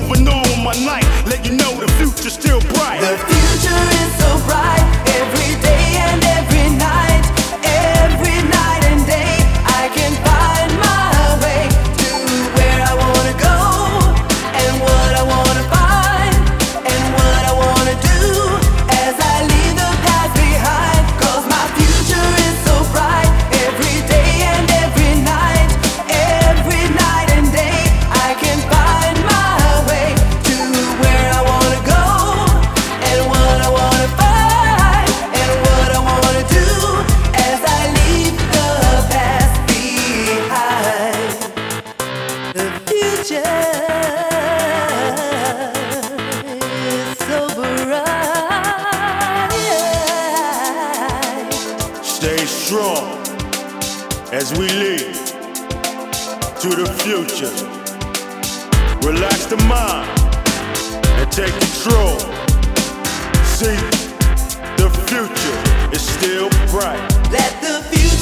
moving on with my night, let you know the future's still bright. The future is so bright, every day and every night and day. I can find my way to where I wanna go, and what I wanna find, and what I wanna do as I leave the past behind. 'Cause my future is so bright, every day and every night and day. I can find my way to where I wanna go, and what I wanna find, and what I wanna do as I leave the past behind. The future is so bright. Stay strong as we lead to the future. Relax the mind and take control. See, the future is still bright. Let the future